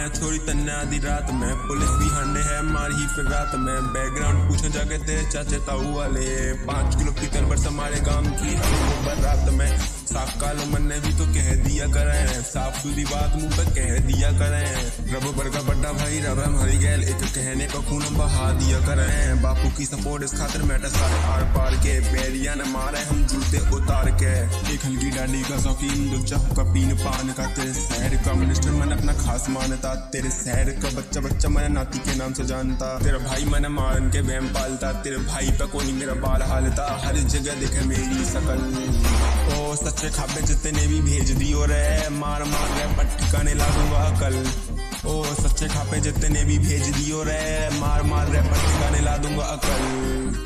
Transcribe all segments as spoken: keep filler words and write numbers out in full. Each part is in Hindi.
मैं छोरी तन्ने आधी रात में, पुलिस भी हंडे है मारी ही फिर रात में। बैकग्राउंड पूछो जाके तेरे चाचे ताऊ वाले, पाँच किलो की तरबर्स हमारे गांव की वो बारात में। साफ कालो मन ने भी तो कह दिया करें, साफ सुधी बात मुंह पे कह दिया करें। रब बर का बड्डा भाई रब हमारी गैल, एक कहने का खून बहा दिया करें। बापू की सपोर्ट इस खातिर मैटर सारे आर पार के, बैरिया न मारे हम जूते उतार के। एक हल्की डाडी का शौकीन दुच्चा का पीन पान का, तेरे शहर का मिनिस्टर मैंने अपना खास मानता। तेरे शहर का बच्चा बच्चा मैंने नाती के नाम से जानता। तेरा भाई मैंने मारन के वहम पालता, तेरे भाई पे कोई मेरा बाल हालता। हर जगह देखे मेरी शकल, ओ सच्चे खाबे जितने भी भेज दियो रे, मार मार रे पर ठिकाने ला दूंगा अकल। ओ सच्चे खापे जितने भी भेज दियो रे, मार मार रे पर ठिकाने ला दूंगा अकल।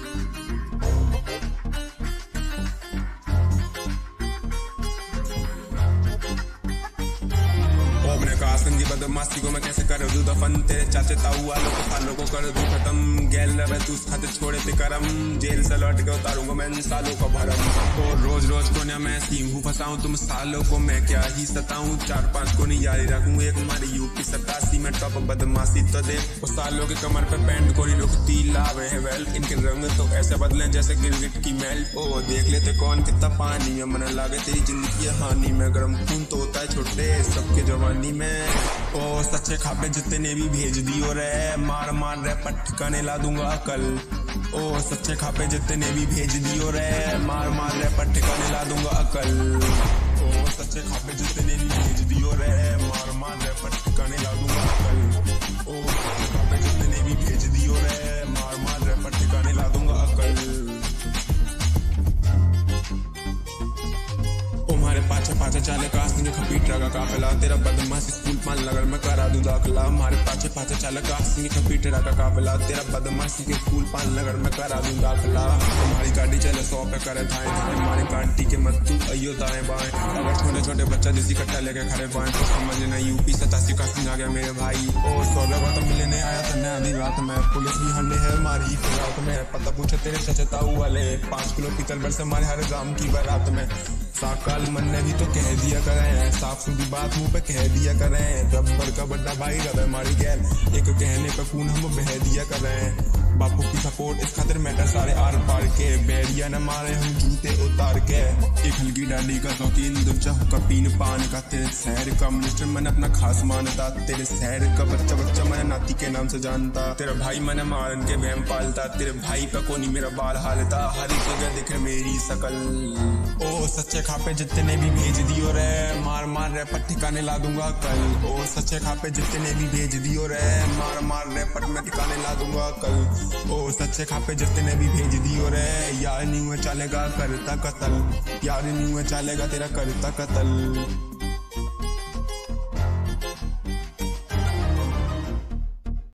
की बदमाशी को मैं कैसे कर दूं दफन, तेरे चाचे ताऊ वालों को फालों को कर दूं खत्म। गैल रहे तू उस खातिर छोड़े थे करम, जेल से लौट के उतारूंगा मैं इन सालों का भरम। और रोज रोज को ना मैं सीहू फंसाऊं तुम सालों को, मैं क्या ही सताऊं। चार पांच को नहीं यारी रखूं, एक हमारी यूपी सतासी में टॉप बदमाशी तो दे। उस सालों के कमर पे पैंट को नहीं रुकती लावे है वेल, इनके रंग तो ऐसे बदले जैसे गिरगिट की मैल। ओ देख लेते कौन कितना पानी में, मन लागे तेरी जिंदगी हानि में। गर्म खून तो होता है छोटे सबके जवानी में। ओ सच्चे खापे जितने भी भेज दियो रे, मार मार रे पर ठिकाने ला दूंगा अकल। ओ सच्चे खापे जितने भी भेज दियो रे, मार मार रे पर ठिकाने ला दूंगा अकल। ओ सच्चे खापे जितने भी भेज दियो रे, मार मार रे पर ठिकाने ला दूंगा अकल। ओ सच्चे खापे जितने भी भेज दियो रे, मार मार रे पर ठिकाने ला दूंगा अकल। पाछे पाछे चाले कास्टिंग खपीटरा का काफिला, तेरा बदमाशी स्कूल पान लगल मैं करा दूं दाखिला। हमारे पाछे पाछे चाले कास्टिंग खपीटरा का काफिला, तेरा बदमाशी के स्कूल पान लगल मैं करा दूं दाखिला। हमारी गाड़ी चले सौ पे करे थाए थाए, हमारी गाड़ी के मत तू अयो दाएं बाएं। अगर छोटे छोटे बच्चा जिसी कट्टा लेके खड़े पाए तो समझ लेना यूपी सतासी कास्टिंग आ गया मेरे भाई। और सोलह बात मिलने आया था नया आधी रात में, पुलिस भी हंडे है हमारी रात में। पता पूछे तेरे चाचे ताऊ वाले, पाँच किलो की तरबर्स हमारे हर गांव की बारात में। साकाल मन ने भी तो कह दिया करें, साफ सुथरी बात मुंह पे कह दिया करें। रब्बर का बड्डा भाई रब हमारी गैल, एक कहने का खून हम बह दिया करें। बापू की सपोर्ट इस खातिर मैटर सारे आर पार के, बैरिया न मारे हम जूते उतार के। एक हल्की डाडी का शौकीन दुच्चा का पीन पान का, तेरे शहर का मिनिस्टर मैंने अपना खास मानता। तेरे शहर का बच्चा बच्चा मैंने नाती के नाम से जानता। तेरा भाई मैंने मारन के वहम पालता, तेरे भाई पे कोनी मेरा बाल हालता। हर जगह दिखे मेरी शकल, ओ सच्चे खापे जितने भी भेज दियो रे, मार मार रे पर ठिकाने ला दूंगा कल। ओ सच्चे खापे जितने भी भेज दियो रे, मार मार रे पर मैं ठिकाने ला दूंगा कल। ओ सच्चे खापे जितने भी भेज दियो रे, यार न्यू चलेगा करता कतल, यार न्यू चलेगा तेरा करता कतल।